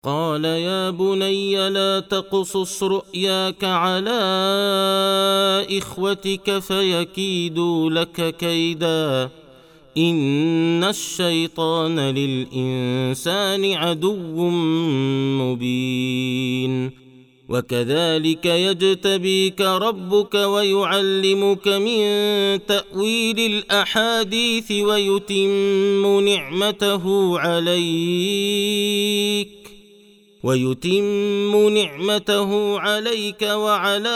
قال يا بني لا تقصص رؤياك على إخوتك فيكيدوا لك كيدا إن الشيطان للإنسان عدو مبين وكذلك يجتبيك ربك ويعلمك من تأويل الأحاديث ويتم نعمته عليك وعلى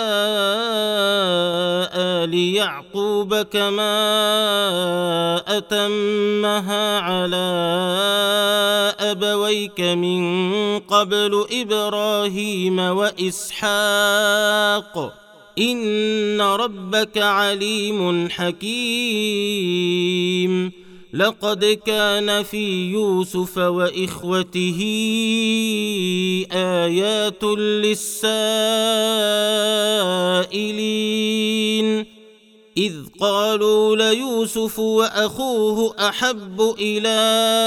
آل يعقوب كما أتمها على أبويك من قبل إبراهيم وإسحاق إن ربك عليم حكيم لقد كان في يوسف وإخوته آيات للسائلين إذ قالوا ليوسف وأخوه أحب إلى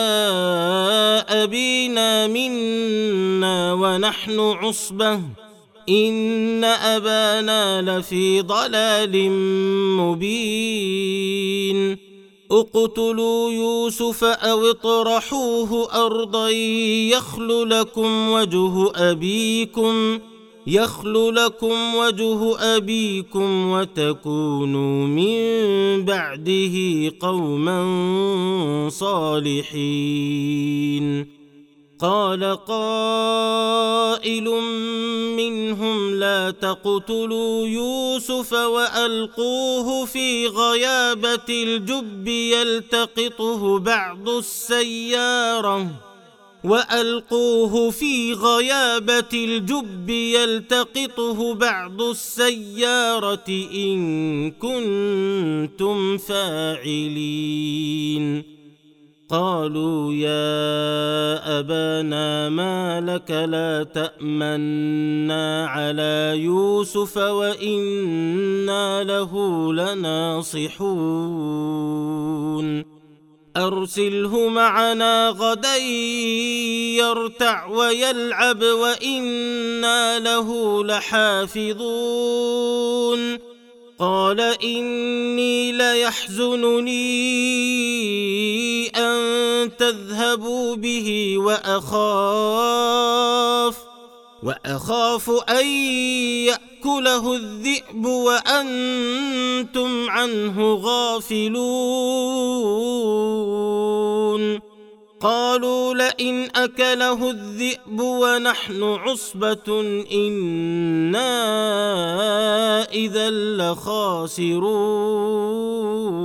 أبينا منا ونحن عصبة إن أبانا لفي ضلال مبين اقتلوا يوسف أو اطرحوه أرضا يخل لكم وجه أبيكم وتكونوا من بعده قوما صالحين قال قائل منهم لا تقتلوا يوسف وألقوه في غيابة الجب يلتقطه بعض السيارة إن كنتم فاعلين قالوا يا أبانا ما لك لا تأمنا على يوسف وإنا له لناصحون أرسله معنا غدا يرتع ويلعب وإنا له لحافظون قال إني ليحزنني أن تذهبوا به وأخاف أن يأكله الذئب وأنتم عنه غافلون قالوا لئن أكله الذئب ونحن عصبة إنا إذا لخاسرون